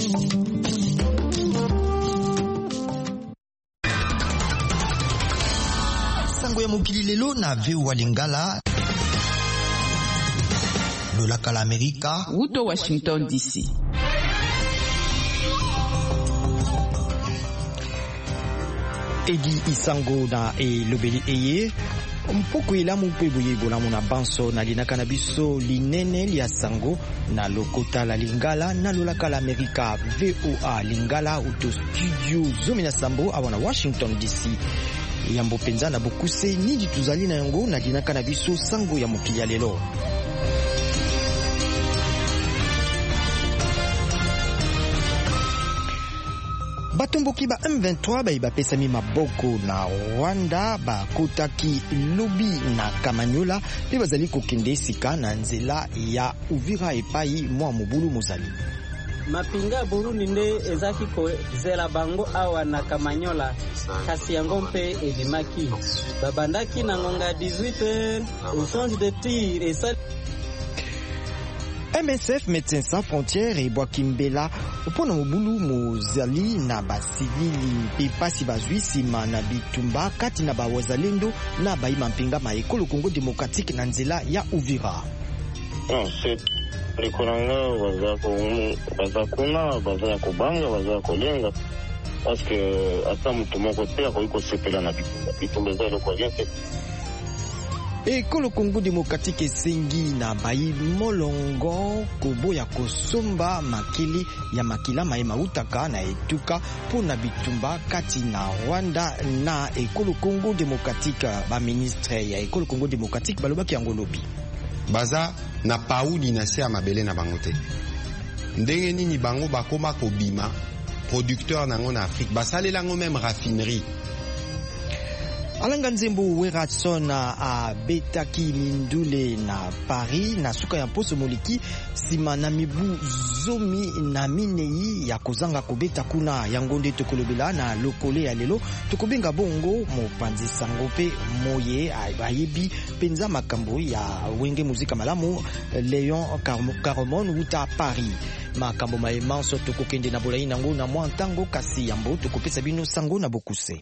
Sango ya mokili lelo na VOA Lingala lolaka la Amerika Wuto Washington DC. Edi Isango na elobeli eye mpoko elamu mpe boye bolamu na banso na linaka na biso linene lia sango na lokota la Lingala na lolaka la Amerika VOA Lingala uto studio zomi na sambo awana Washington DC. Yambo penza na bokuse nidi tuzali na yango na linaka na biso sango ya mokili ya lelo. Batomboki ba M23 ba pesami maboko na Rwanda ba kotaki lobi na Kamanyola pe bazali kokende sika na nzela ya Uvira epai mwa mobulu mozali. Mapinga Burundi nde ezaki ko zela bango awa na Kamanyola kasi yango mpe edimaki babandaki na ngonga 18h au change de tir et ça MSF Médecins Sans Frontières et Bwakimbela upona mobulu mozali na basivili mpe pasi bazwi sima na bitumba kati na bawazalendo na baima mpinga maekolo Congo Démocratique na nzela ya Uvira. Likonanga bazakuna bazaya kubanga bazaya kolenga parce que ata mutu moko te akoki sepela na bitumba ezali kwa gente. Ekolo Congo Démocratique esengi na bayi molongo koboya kosomba makili ya makila maema utaka na etuka pona bitumba kati na Rwanda na Ekolo Congo Démocratique. Ba ministre ya Ekolo Congo Démocratique balobaki yango lobi baza na pauli na se ya mabele na bango te ndenge nini bango bakoma kobima producteur nango na Afrique basalela ngo même raffinerie. Alanga Nzembo Weratson a betaki mindule na Paris na suka ya poso moliki sima na mibu zomi na minei ya kozanga kobeta kuna yango nde tokolobela na lokole ya lelo tokobenga bongo mopanzi sango pe moye ayebi penza makambo ya wenge muzika malamu Léon Caromon uta Paris makambo maemanso tokokende na bolai nango na mwa ntango kasi yambo tokopesa bino sango na bokuse.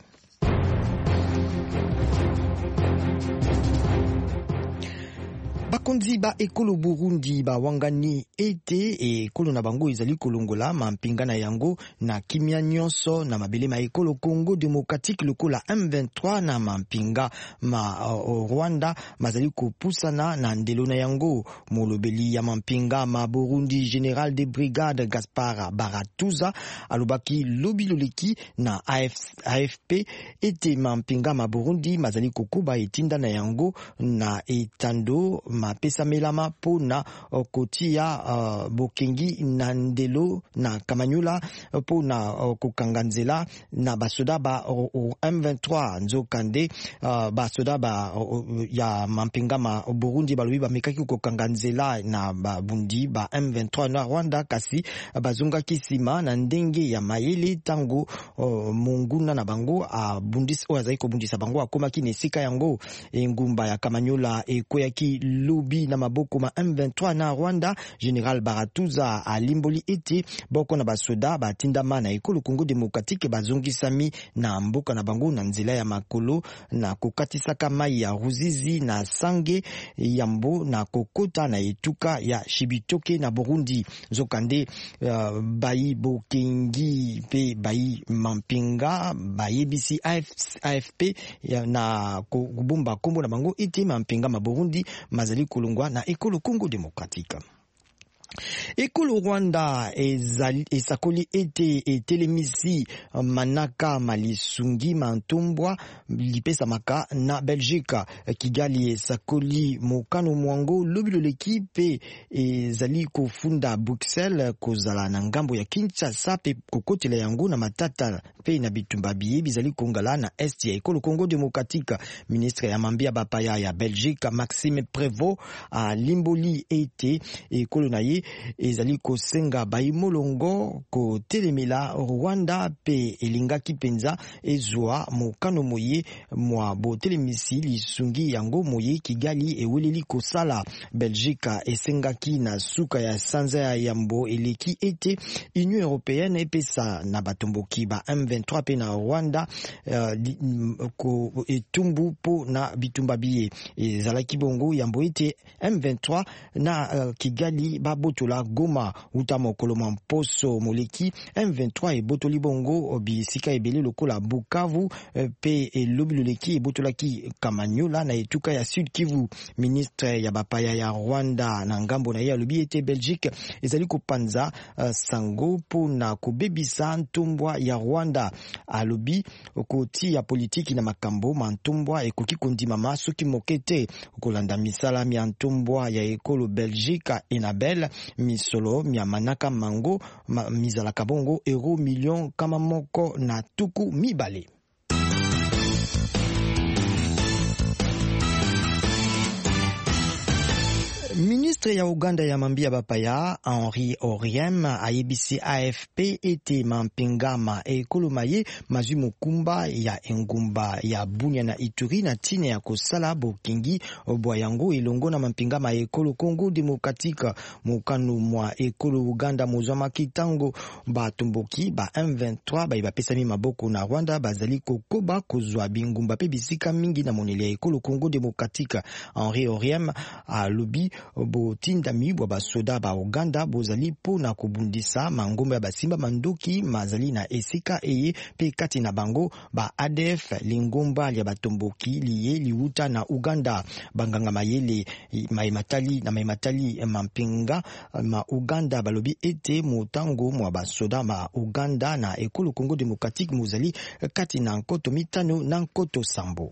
Bakonzi ba ekolo Burundi ba wangani ete ekolo na bango ezali kolongola mampinga na yango na kimia nyonso na mabele ma ekolo Congo Démocratique lokola M23 na mampinga ma Rwanda mazali kopusana na ndelo na yango. Molobeli ya mampinga ma Burundi Général de Brigade Gaspard Baratuza alobaki lobi loleki na AFP ete mampinga ma Burundi mazali kokuba etinda na yango na etando mapesa melama po na kotia bokengi na ndelo na Kamanyola po na kokanganzela na basoda ba M23 nzokande basoda ba ya mampinga ma Burundi balobi bamekaki kokanganzela na babundi ba M23 na Rwanda kasi bazunga kisima na ndenge ya mayele tango munguna na bango abundisi oazai ko bundisa bango akomaki nesika yango engumba ya Kamanyola ekoyaki lobi na maboko ma M23 na Rwanda. Général Baratuza alimboli ete boko na basoda batindama na ekolo Congo Démocratique bazongisami na mboka na bango na nzela ya makolo na kokatisaka mai ya Ruzizi na Sange yambo na kokota na etuka ya Shibitoke na Burundi zokande bayi bokengi pe bayi mampinga bayebisi AFP na kubumba kombo na bango ete mampinga ma Burundi mazali kulungwa na ekolo Congo Démocratique. Ekolo Rwanda esakoli ete etelemisi manaka malisungi mantumbwa lipesa maka na Belgique. Kigali esakoli mokano mwango lobilo lekipe ezali kofunda Bruxelles kozala na ngambo ya Kinshasa pe kokotela yango na matata pe na bitumba biye bizali kongala na est ya ekolo Congo Démocratique. Ministre ya mambia bapaya ya Belgique Maxime Prévost a limboli ete ekolo na ye ezali kosenga baimolongo kotelemela Rwanda pe elingaki penza ezwa mokano moye mwa botelemisi lisungi yango moye Kigali eweleli kosala. Belgique esengaki na suka ya sanza ya yambo eleki ete Union Européenne epesa na batomboki ba M23 pe na Rwanda ko etumbu po na bitumba biye ezalaki bongo yambo ete M23 na Kigali babotola Goma uta mokolo mposo moleki M23 ebotoli bongo bisika ebele lokola Bukavu pe elobiloleki ebotolaki Kamanyola na etuka ya Sud Kivu. Ministre ya bapaya ya Rwanda na ngambo na ye alobi ete Belgique ezali kopanza sango po na kobebisa ntumbwa ya Rwanda. Alobi okoti ya politiki na makambo mantumbwa ekoki kondimama soki mokete kolanda misala mia ntumbwa ya ekolo Belgique Enabel misolo mia manaka mango mizalaka bongo euro million kama moko na tuku mibale. Ministre ya Uganda ya mambia bapaya Henry Oriem ayebisi AFP ete mampingama ekolomaye mazwi mukumba ya engumba ya Bunia na Ituri na tine ya kosala bokingi obwa yango elongo na mampingama ekolo Congo Demokratika mukanu mwa ekolo Uganda mozwama kitango batomboki ba M23 baibapesami maboko na Rwanda bazali kokoba kozwa bingumba pe bisika mingi na moneli ya ekolo Congo Demokratika. Henry Oriem alobi botinda mibwa basoda ba Uganda bozali po na kubundisa mangombe ya basimba manduki mazali na esika eye pe kati na bango ba ADF lingomba ya batomboki liye liuta na Uganda. Banganga mayele maimatali mampinga ma Uganda balobi ete motango mwa basoda ma Uganda na ekolo Congo Demokratique mozali kati na nkoto mitano na nkoto sambo.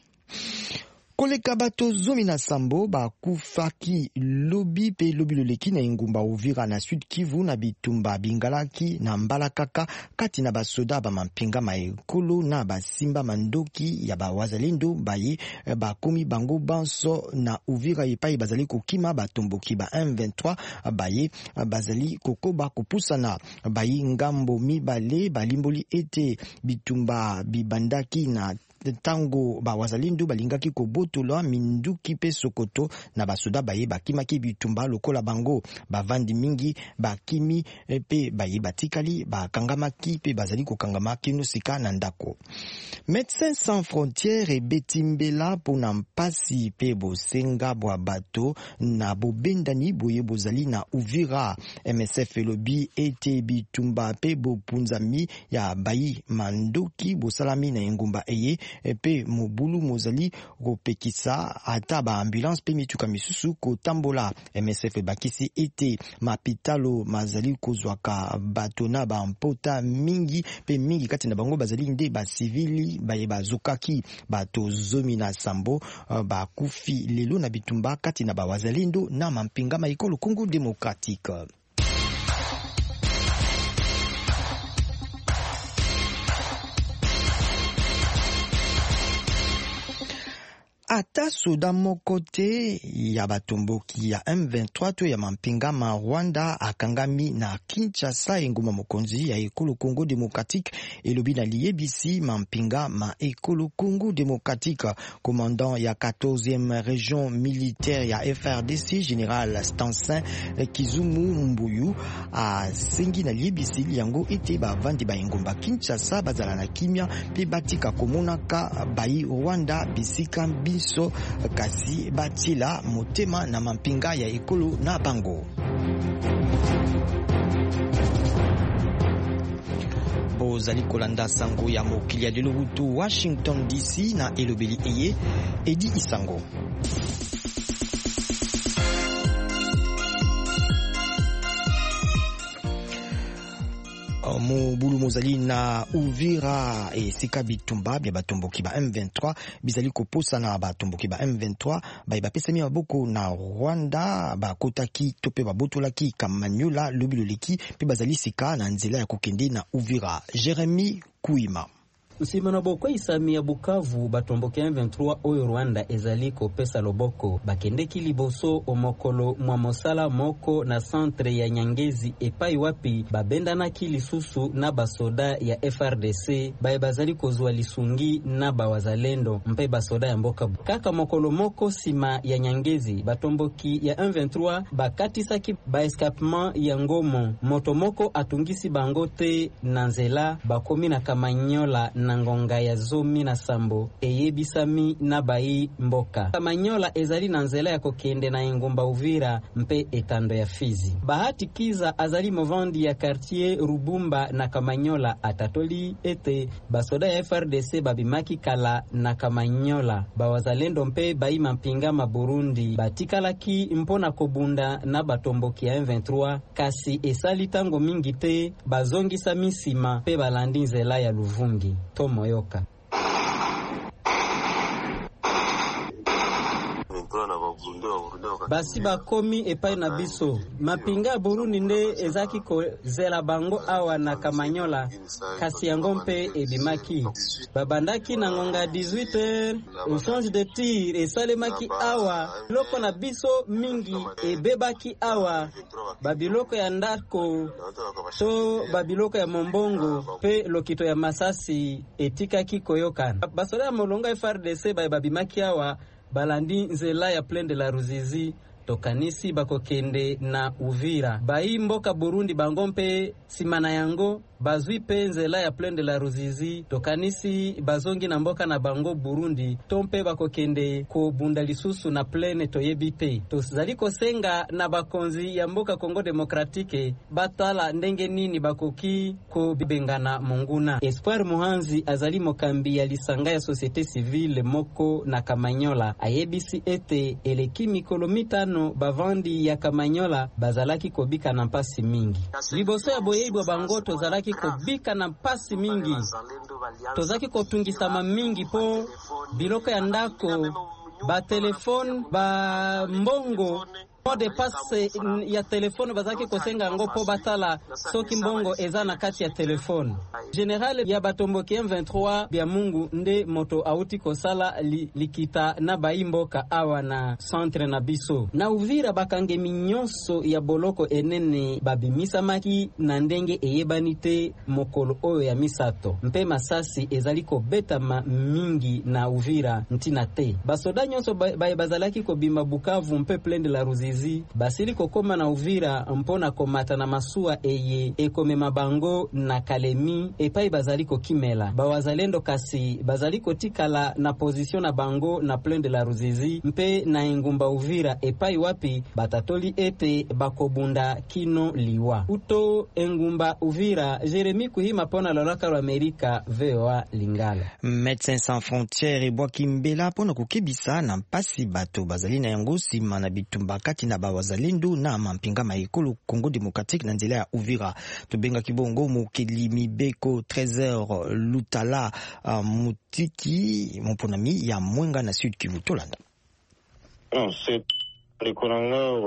Koleka bato zomi na sambo bakufaki lobi pe lobi loleki na ingumba Uvira na Sud Kivu na bitumba bingalaki na Mbalakaka kati na basoda ba mampinga maekolo na basimba mandoki ya bawazalendo baye bakomi bango banso na Uvira epai bazali kokima batomboki ba M23 baye bazali kokoba kopusana bayi ngambo mibale balimboli ete bitumba bibandaki na tango ba wazalendo balingaki kobotola minduki pe Sokoto na basoda baye bakimaki bitumba lokola bango bavandi mingi bakimi pe baye batikali bakangamaki pe bazali kokangamaki no sika na ndako. Médecins Sans Frontières ebetimbela pona mpasi pe bosenga bwa bato na bobendani boye bozali na Uvira. MSF elobi ete bitumba pe bopunzami ya bayi mandoki bosalami na engumba eye pe mobulu mozali kopekisa ata ba ambulance pe mituka misusu kotambola. MSF bakisi ete mapitalo mazali kozwaka bato na ba mpota mingi pe mingi kati na bango bazali nde ba civili baye bazokaki bato zomi na sambo bakufi lelo na bitumba kati na ba wazalendo na mampinga maikolo Congo Demokratique. Ata soda mokote ya batomboki ya M23 to ya mampinga ma Rwanda akangami na Kinshasa enguma mokonzi ya ekolo Congo Demokratique elobi na liebisi mampinga ma ekolo Congo Demokratique. Commandant ya 14e région militaire ya FRDC Général Stansin Kizumu Mbuyu a sengi na liebisi yango ete bavandi ba engumba Kinshasa bazala na kimia pe batika komonaka bayi Rwanda bisika so kasi batila motema na mampinga ya ekolo na bango. Bozali kolanda sango ya mokili ya lelo butu Washington DC na elobeli eye Edi Isango. Mobulu mozali na Uvira esika bitumba bya batomboki ba M23 bizali koposa na batomboki ba M23 bapesami maboko na Rwanda bakotaki to pe babotolaki Kamanyola lobiloleki pe bazali sika na nzela ya kokende na Uvira. Jeremy Kuima. Nsimana boko isami ya Bukavu batomboke 23 oyo Rwanda ezaliko pesa loboko bakendeki liboso omokolo mwa mosala moko na centre ya Nyangezi epai wapi babendana kilisusu na basoda ya FRDC baye bazali kozwa lisungi na bawazalendo mpe basoda ya mboka kaka mokolo moko sima ya Nyangezi batomboki ya 23 bakatisaki ba escapement ya Ngomo moto moko atungisi bangote na nzela bakomi na Kamanyola na ngonga ya zomi na sambo eyebisami na bayi mboka. Kamanyola ezali na nzela ya kokende na Engomba Uvira mpe etando ya Fizi. Bahati Kiza azali movandi ya quartier Rubumba na Kamanyola atatoli ete basoda ya FRDC babimaki kala na Kamanyola bawazalendo mpe bayi mampinga ma Burundi batikalaki mpona kobunda na batomboki ya 23 kasi esali tango mingi te bazongisa misima pe balandi nzela ya Luvungi. Tomoyoka basi bakomi epai na biso mapinga Burundi nde ezaki kozela bango awa na Kamanyola kasi yango mpe ebimaki babandaki na ngonga 18h échange de tir esalemaki awa biloko na biso mingi ebebaki awa babiloko ya ndako to babiloko ya mombongo pe lokito ya masasi etikaki koyokana basoda ya molongo FRDC baye babimaki awa balandi nzela ya Plaine de la Ruzizi tokanisi bakokende na Uvira bayi mboka Burundi bango mpe simana yango bazwi pe nzela ya Plaine de la Ruzizi tokanisi bazongi na mboka na bango Burundi tompe bakokende ko bunda lisusu na Plaine toyebi te tozali kosenga na bakonzi ya mboka Kongo Demokratike batala ndenge nini bakoki ko bibengana monguna. Espoir Muhanzi azali mokambi ya lisanga ya societe civile moko na Kamanyola ayebisi ete eleki mikolo mitano bavandi ya Kamanyola bazalaki kobika na mpasi mingi liboso ya boyeibwa bango tozalaki kobika na mpasi mingi tozaki kotungisama mingi po biloko ya ndako ba telefone ba mbongo de passe ya telefone bazaki kosenga ngo po batala soki mbongo eza na kati ya telefone general ya batomboki 23 bya Mungu nde moto auti kosala likita na baimboka awa na centre na biso na Uvira bakange minyonso ya boloko enene babimisamaki na ndenge eyebanite mokolo oyo ya misato mpe masasi ezali kobetama mingi na Uvira ntina te basoda nyonso bazalaki kobima Bukavu mpe Plaine de la Ruzizi basili kokoma na Uvira mpona komata na masua eye ekomema bango na Kalemi epai bazali kokimela bawazalendo kasi bazali kotikala na position na bango na Plaine de la Ruzizi mpe na Engumba Uvira epai wapi batatoli ete bakobunda kino liwa uto Engumba Uvira Jeremy Kuhima pona lolaka lwa Amerika VOA Lingala. Médecins Sans Frontières ebwa kimbela pona kukebisa na mpasi bato bazali na yango sima na bitumba kati na bawazalendo na mampinga maekolo Congo Démocratique na nzela ya Uvira tobenga kibongo mokeli mibeko Trésor Lutala mutiki mponami ya Mwenga na Sud Kivu tolanda. Non, c'est les Konanga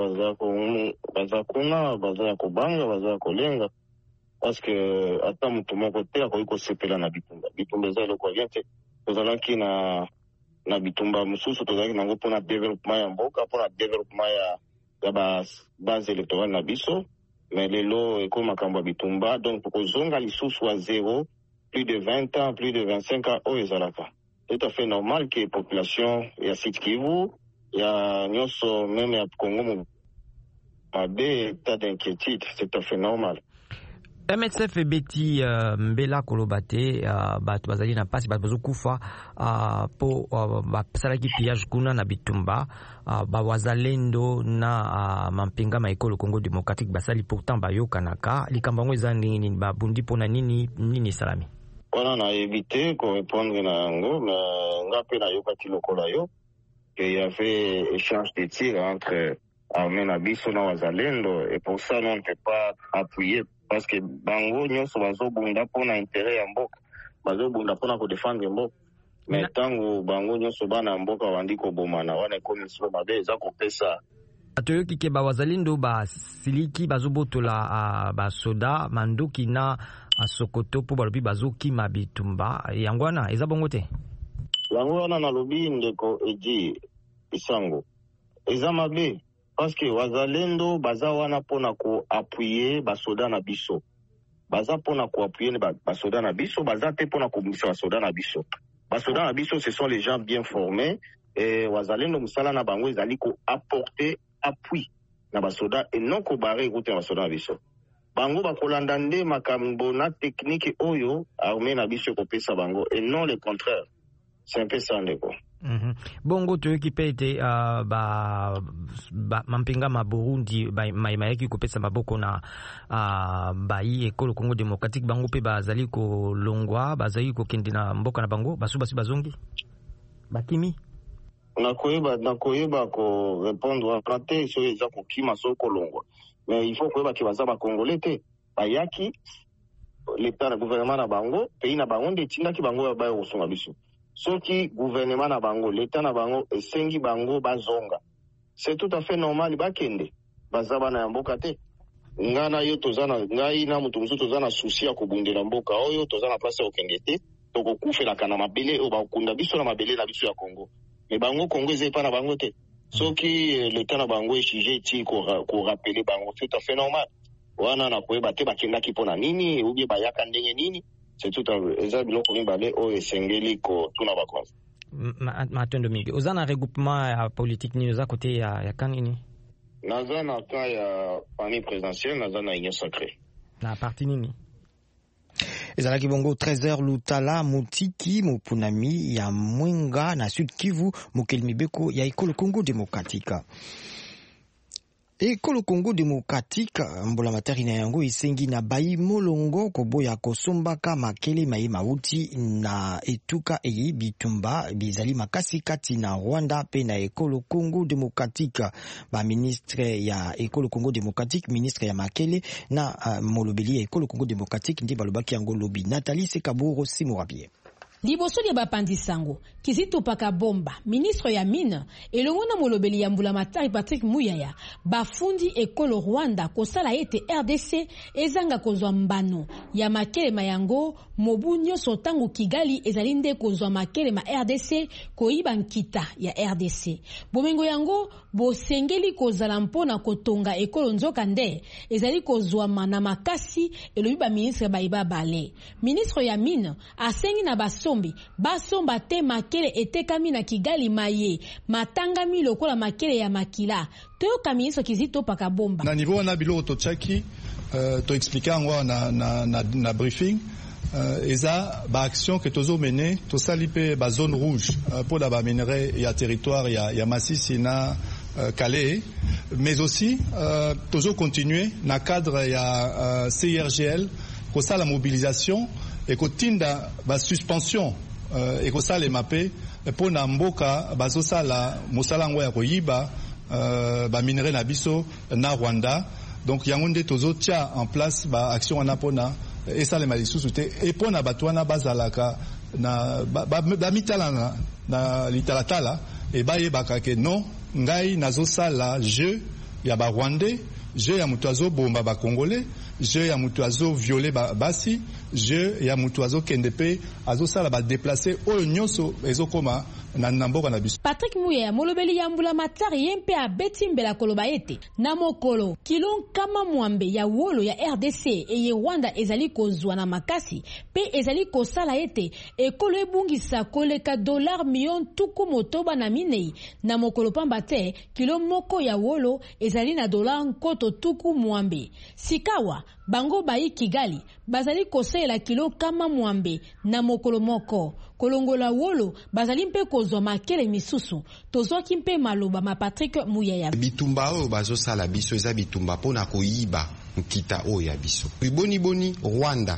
bazakuna bazaya kobanga bazaya kolenga parce que ata mutu moko te akoki sepela na bitumba ezali ko yente tozalaki na bitumba mususu tozalaki nango mpona développement ya mboka mpona développement ya base électorale na biso mais lelo eko makambo ya bitumba donc tokozonga lisusu à zéro plus de 20 ans plus de 25 ans oyo ezalaka tout à fait normal que population ya Sud Kivu ya nyonso même ya Congo mabe état d'inquiétude c'est tout à fait normal. MSF beti mbela kolobate bato bazali na pasi bato bazokufa po basalaki pillage kuna na bitumba bawazalendo na mampinga maekolo Congo Démocratique basali pourtant bayokanaka likambo ngo eza nini babundi pona nini salami wana na éviter ko répondre na ngo mais ngape na yokati lokola yo qu'il y avait échange de tirs entre armée na biso na wazalendo et pour ça on ne peut pas appuyer parce que bango nyonso bazobunda mpona intérêt ya mboka bazobunda mpona kodefendre mboka mais ntango bango nyonso bana mboka bandi kobomana wana ekomi silo mabe eza kopesa atoyoki ke bawazalendo basiliki bazobotola basoda mandoki na Sokoto po balobi bazokima bitumba yango wana eza bongo te. Yango wana nalobi ndeko eji isango eza mabe parce que wazalendo baza wana pona ko appuyer basoda na biso, baza pona ko appuyer basoda na biso, baza te pona ko bimisa basoda na biso. Basoda na biso ce sont les gens bien formés et wazalendo musala na bango ezali ko apporter appui na basoda et non ko bare écouter basoda na biso. Bango bakolanda nde makambo na technique oyo armée na biso ko pesa bango et non le contraire. C'est un peu ça ndeko. Bongo toyoki pete mampinga ma Burundi mayaki kopesa maboko na bayi ekolo Congo démocratique bango pe bazali ko longwa bazali ko kende na mboka na bango basi bazongi bakimi nakoyeba ko répondre à planter so eza ko kima so ko longwa mais il faut koyeba ke baza ba congolais te bayaki l'état na gouvernement na bango pays na bango nde tindaki bango ba kosunga biso. Soki gouvernement na bango, l'état na bango, esengi bango bazonga. C'est tout à fait normal bakende. Bazaba na mboka te. Ngana yo tozana ngai na mutu musu tozana souci ya kobundela mboka oyo tozana place okende te. Toko kufela kana mabele o bakunda biso na mabele na biso ya Congo. Mais bango Congo zepa na bango te. Soki l'état na bango exige ti ko rappeler bango, c'est tout à fait normal. Wana na koyeba te bakendaki pona nini ou bien bayaka ndenge nini. C'est tout eza biloko mibale oyo esengeli ko tuna bakonzi. Matondo mingi oza na regroupement ya politique ni oza kote ya kanini? Naza na ka ya famille présidentielle, naza na union sacrée. Na parti nini? Ezalaki bongo Trésor Lutala Mutiki Mupunami ya Mwenga na Sud Kivu mokeli mibeko ya ekolo Congo démocratique. Ekolo Congo démocratique mbola matari na yango isengi na bayi molongo koboya kosombaka makele mayi mauti na etuka eyi bitumba bizali makasi kati na Rwanda pe na ekolo Congo démocratique. Ba ministre ya ekolo Congo démocratique, ministre ya makele na molobeli ya ekolo Congo démocratique ndi balobaki yango lobi. Nathalie Sekaburo Simorabie. Liboso ya bapandisango Kizito Paka Bomba ministre ya mine elongo na molobeli ya mbula matari Patrick Muyaya bafundi ekolo Rwanda kosala ete RDC ezanga kozwa mbano ya makele mayango mobunyo sotango Kigali ezali nde kozwa makele ma RDC koiba nkita ya RDC bomengo yango bosengeli kozala mpona kotonga ekolo nzoka nde ezali kozwa na makasi elobi ba ministre baiba bale ministre ya mine asengi na basomba te makele etekami na Kigali maye matangami lokola makele ya makila toyoka ministre Kizito Paka Bomba na niveau na biloko tochaki to expliquer ngo na briefing eza ba action que tozo mener to salipe ba zone rouge pour la ba minerai ya territoire ya Masisi na Calais mais aussi tozo continuer na cadre ya CIRGL ko sala mobilisation et kotinda ba suspension et ko sala mape pour na mboka bazosala mosala ngo ya koyiba ba minerai na biso na Rwanda donc yango nde tozo tia en place ba action wana pona et ça les malisusu te et pona batwana bazalaka na ba mitala na litalatala et ba yebaka ke non ngai nazosala jeu ya ba Rwandais jeu ya mutuazo bomba ba Congolais jeu ya mutuazo violer basi jeu ya mutuazo kendepe azosala ba déplacer oyo nyonso ezokoma na mboka na biso. Patrick Muyaya molobeli ya mbula matari yempe abeti mbela koloba ete na mokolo kilon kama mwambe ya wolo ya RDC eye Rwanda ezali kozwa na makasi pe ezali kosala ete ekolo ebungisa koleka $1 million tuku motoba na minei na mokolo pamba te kilo moko ya wolo ezali na $1 nkoto tuku mwambe sikawa bango bayi Kigali bazali kosela kilo kama mwambe na mokolo moko kolongola wolo bazali mpe kozwa makele misusu tozwaki mpe maloba ma Patrick Muyaya bitumba oyo bazosala biso eza bitumba pona koyiba nkita oyo ya biso boni Rwanda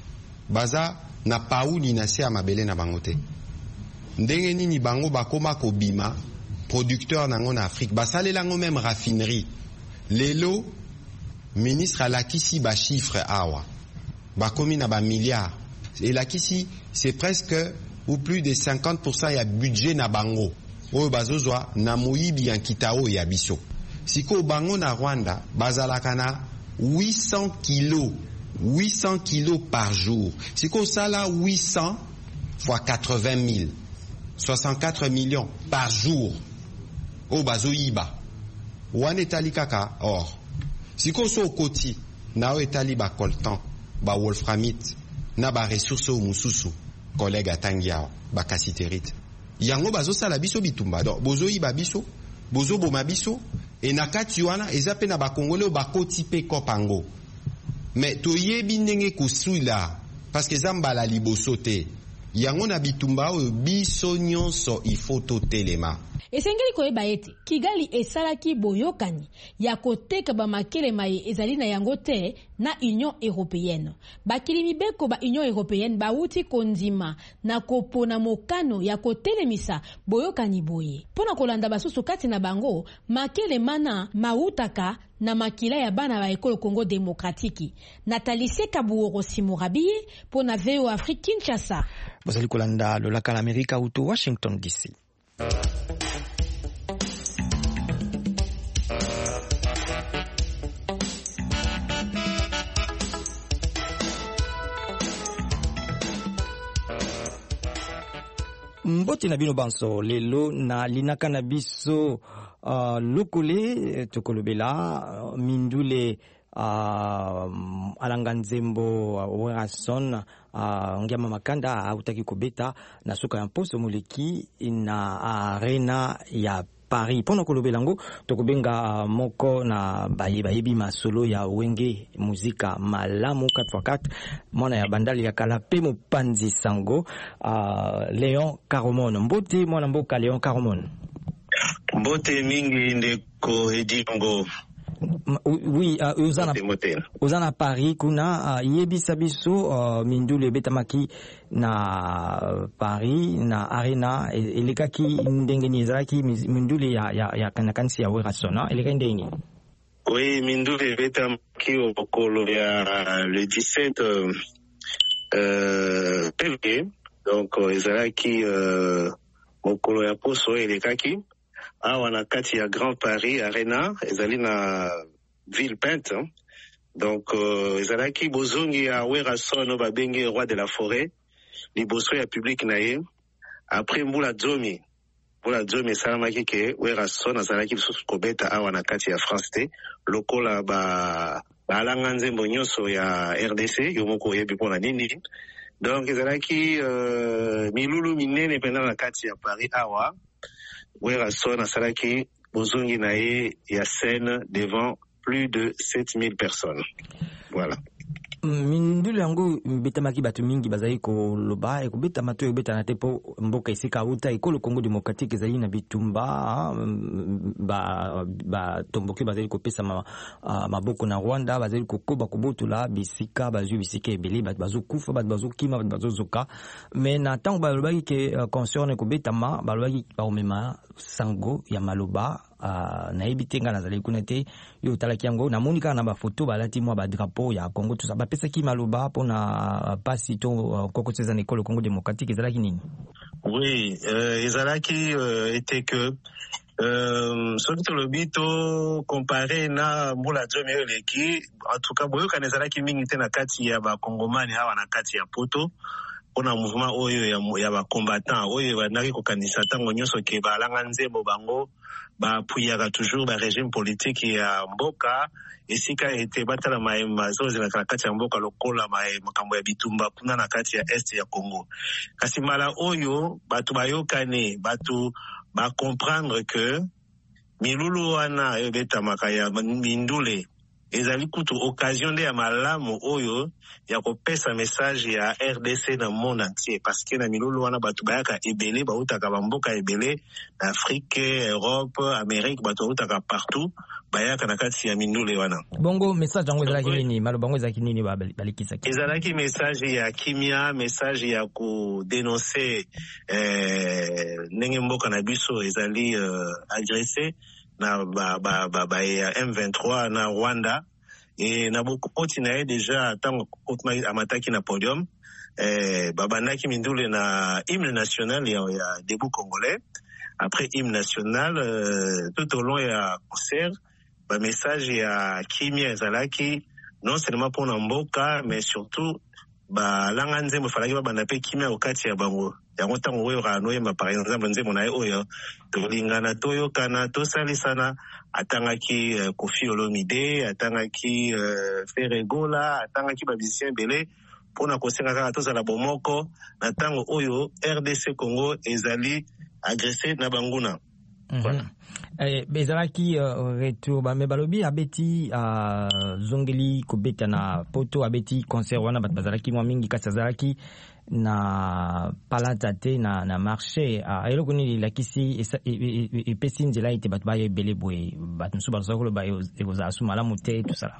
baza na pauli na se ya mabele na bango te ndenge nini bango bakoma kobima producteur nango na Afrique basalela ngo même raffinerie lelo ministre alakisi ba chiffre awa bakomi na ba milliards et lakisi c'est presque ou plus de 50% ya budget na bango oyo bazozwa na moyibi ya nkita oyo ya biso siko bango na Rwanda bazalaka na 800 kilos par jour. Siko sala 800 fois 80 000 64 millions par jour o bazoyiba wana etali kaka or siko so koti na o etali ba coltan ba wolframite na ba ressources o mususu collègue atangi awa ba cassiterite yango bazosala biso bitumba donc bozoyiba biso bozoboma biso e na kati wana eza pe na bakongole bakoti pe kopango mais toyebi ndenge kosuila parce que eza mbala liboso te yango na bitumba oyo biso nyonso ifo totelema. Esengeli koyeba ete Kigali esalaki boyokani ya koteka bamakelema ye ezali na yango te na Union Européenne. Bakili mibeko ba Union Européenne bauti kondima na kopona mokano ya kotelemisa boyokani boye. Pona kolanda basusu kati na bango makelema na mautaka na makila ya bana ba ekolo Congo Démocratique. Nathalie Sekabuoro Simurabie pona VO Afrique Kinshasa. Bazali kolanda lolaka l'Amérique auto Washington DC. Mboti na bino banso lelo na linaka na biso lokole tokolobela mindule alanga nzembo Werason ngiama makanda autaki kobeta na soka ya mposo moleki na arena ya Paris. Pono kolobelango tokobenga moko na bayebi masolo ya wenge muzika malamu 4x4 mwana ya bandali ya kala pe mopanzi sango Léon Caromon. Mbote mwana mboka Léon Caromon. Mbote mingi ndeko edingo. Oui, uzana Paris kuna yebisa biso mindule betamaki na Paris na arena elekaki ndenge nizaki mindule ya kanakansi ya Werasona eleka ndenge. Oui, mindule betamaki okolo ya le 17 février, donc ezalaki okolo ya poso elekaki awa na kati ya Grand Paris Arena ezali na ville peinte, donc ezalaki bozongi ya Werason babenge roi de la forêt liboso ya public na ye après mbula zomi esalamaki ke Werason azalaki lisusu kobeta awa na kati ya France te lokola baalanga nzembo nyonso ya RDC yo moko oyebi mpona nini. Donc ezalaki milulu minene pena na kati ya Paris awa Werason asalaki bozongi na ye ya scène devant plus de 7000 personnes. Voilà. Mindule yango betamaki batu mingi bazali ko loba ekobeta mato ekobeta na tepo mboka isika uta ekolo Congo Démocratique ezali na bitumba ba tomboki bazali kopesa maboko na Rwanda bazali kokoba kobotula bisika bazwi bisika ebele bazokufa bazokima bazozoka mais na tango balobaki ke concerne ekobeta balobaki baomema sango ya maloba na ebitenga nazali kuna te yo talaki yango na monika na ba photo balati mwa ba drapeau ya Congo tout ça ba pesa ki maloba pona pasi to kokoteza na ekolo Congo Démocratique ezalaki nini? Oui, ezalaki était que soki tolobi to comparé na mbula zomi eleki en tout cas boyokana ezalaki mingi te na kati ya bakongomani awa na kati ya poto pona mouvement oyo ya bacombattant oyo bandaki kokanisa ntango nyonso ke baalanga nzembo bango bapuyaka toujours barégime politique ya mboka esika ete batala mayema zozelaka na kati ya mboka lokola makambo ya bitumba kuna na kati ya este ya Congo. Kasi mala oyo batu bayokane batu bacomprendre que milulu wana ebetamaka ya mindule ezali kutu occasion nde ya malamu oyo ya kopesa message ya RDC na monde entier parce que na milulu wana batu bayaka ebele bautaka bamboka ebele na Afrique, Europe, Amérique batu bautaka partout bayaka na kati ya mindule wana. Bongo message yango ezalaki nini? Malobango ezalaki nini balikisa? Ezalaki message ya kimia, message ya ko dénoncer ndenge mboka na biso ezali agressé na ya M23 na Rwanda et na bokoti na ye déjà tango amataki na podium babandaki mindule na hymne national ya debout congolais. Après hymne national tout au long ya concert ba message ya kimia ezalaki non seulement pour mboka mais surtout ba langa nzembo falaki babanda pe kimia okati ya bango yango ntango oyo kanoyemba par exemple nzembo na ye oyo tolingana toyokana tosalisana atangaki Koffi Olomide atangaki Ferregola atangaki babisien ebele mpona kosenga kaka tozala bomoko na ntango oyo RDC Congo ezali agressé na banguna. Voilà. Bezalaki retour me balobi abeti zongeli kobeta na poto abeti concert wana bazalaki mwa mingi kasi azalaki na palata te na marché eloko nini lakisi epesi nzela ete bato baye ebele boye bato mosusu bazala koloba ekozala su malamu te tosala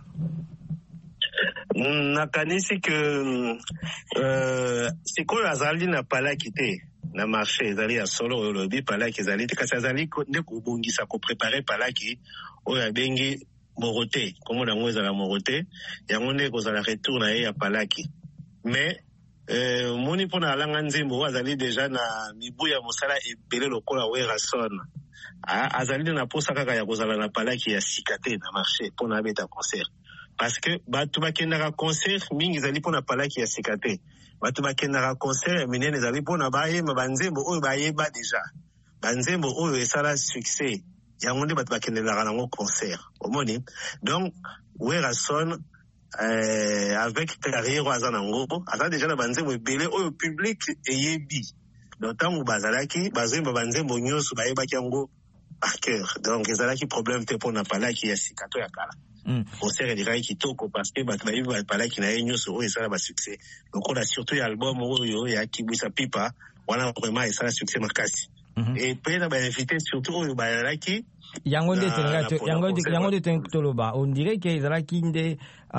nakanisi ke sikoyo azali na palaki te na marché ezali ya solo oyo lobi palaki ezali te kasi azali nde kobongisa koprepare palaki oyo abengi morote kombo nango ezala morote yango nde kozala retour na ye ya palaki mais moni mpona alanga nzembo oyo azali deja na mibu ya mosala ebele lokola Werason azali na posa kaka ya kozala na palaki ya sika te na marché mpona abeta concert parce que bato bakendaka concert mingi ezali mpona palaki ya sika te bato bakendaka concert ya minene ezali mpona bayemba banzembo oyo bayeba deja banzembo oyo esala succès yango nde bato bakendelaka nango concert omoni donc Werason avec carrière aza nango aza deja na banzembo ebele oyo public eyebi donc ntango bazalaki bazemba banzembo nyonso bayebaki yango par cœur donc ezalaki problème te mpona palaki ya sika to ya kala concert elikaki kitoko parce que bato bayebi palaki na ye nyonso oyo esala basuccès lokola surtout ya album oyo ya Kibwisa Pipa wana vraiment esala succès makasi et mpe na bainvité surtout oyo bayalaki yango nde toloba on dirait que ezalaki nde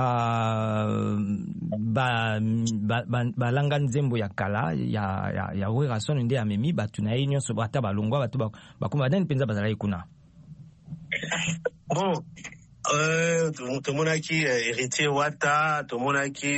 balanga nzembo ya kala ya Werason nde amemi bato na ye nyonso ata balongwa bato bakoma badani mpenza bazalaki kuna bon tomonaki Héritier Wata tomonaki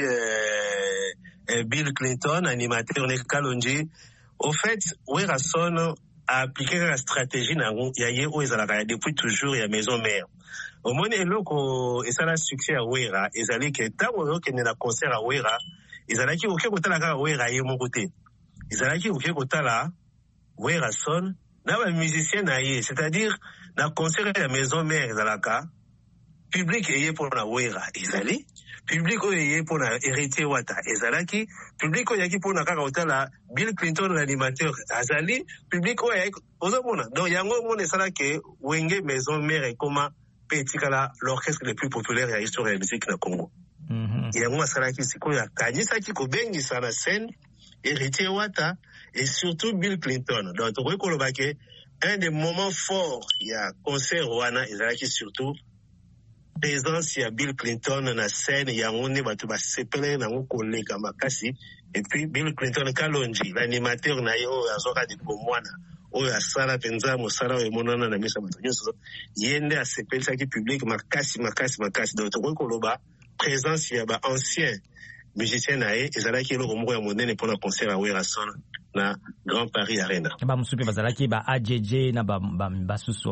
Bill Clinton animateur ne Kalonji au fait Werason a appliqué la stratégie ya ye oyo ezalaka depuis toujours ya maison mère omoni eloko esala succès ya Wera ezali ke ntango oyokende na concert ya Wera ezalaki oke kotala kaka Wera ye moko te ezalaki oke kotala Werason na bamusicien na ye c'est-à-dire na concert ya maison mère ezalaka public eye mpona Wera ezali public oyo eye mpona Héritier Wata ezalaki public oyo yaki mpona kaka kotala Bill Clinton l'animateur azali public oyo yaki ozomona donc yango mona esalaki wenge maison mère ekoma mpe etikala l'orchestre le plus populaire ya histoire ya musique na Congo yango asalaki sikoyo akanisaki kobengisa na scène Héritier Wata et surtout Bill Clinton donc tokoki koloba ke un des moments forts ya concert wana ezalaki surtout présence ya Bill Clinton na scène yango nde bato basepele nango koleka makasi et puis Bill Clinton Kalonji l'animateur na ye oyo azoka depo mwana oyo asala mpenza mosala oyo emonana na miso ya bato nyonso ye nde asepelisaki public makasi donc tokoki koloba présence ya baancien musicien na ye ezalaki eloko moko ya monene mpona concert ya Werason na Grand Paris Arena bamosusu mpe bazalaki ba-AJJ na basusu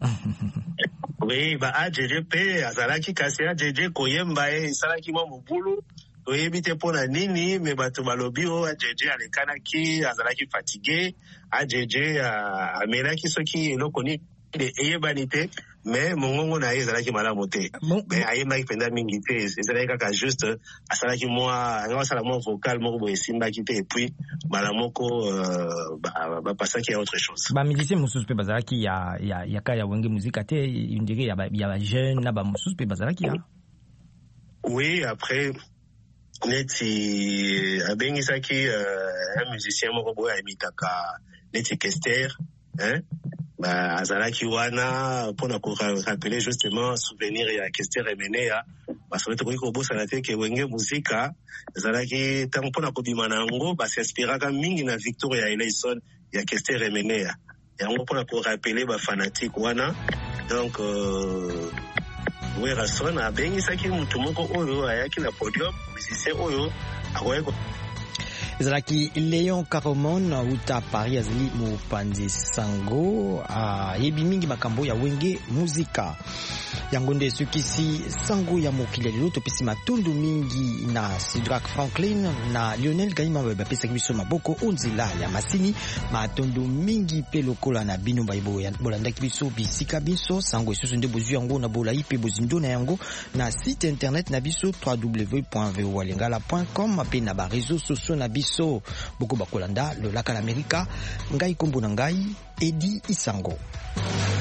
oui ba-AJJ mpe azalaki kasi AJJ koyemba ye esalaki mwa mobulu toyebi te mpona nini me bato balobi oyo AJJ alekanaki azalaki fatigue AJJ amelaki soki eloko nini eyebani te mais mongongo na ye ezalaki malamu te mais ayembaki mpenza mingi te ezalaki kaka juste asalaki asala mwa vocal moko boye esimbaki te epuis mbala moko bapasaki ya autre chose bamusicien mosusu mpe bazalaki ya ka ya wenge muzika te indire ya bajeune na bamosusu mpe bazalaki oui après neti abengisaki un musicien moko boye ayimitaka neti Kester azalaki wana mpona korapele justement souvenir ya Kester Emenea basoki tokoki kobosana te ke wenge muzika ezalaki ntango mpona kobima na yango basinspiraka mingi na victoire ya Eleison ya Kester Emenea yango mpona korapele bafanatique wana donc Werason abengisaki mutu moko oyo ayaki na podium musicien oyo akoyeko ezalaki Léon Caromon uta Paris azali mopanzi sango yebi mingi makambo ya wenge muzika yango nde sukisi sango ya mokili lelo topesi matundu mingi na Sidrak Franklin na Lionel Gaima bapesaki biso maboko onzela ya masini matundu mingi pe lokola na bino baibo ya bolandaki biso bisika biso sango esusu nde bozwi yango na bolai pe bozindo na yango na site internet na biso www.voalingala.com pe na ba réseaux sociaux na biso boko bakolanda lolaka l'Amerika ngai kombo na ngai Edi Isango.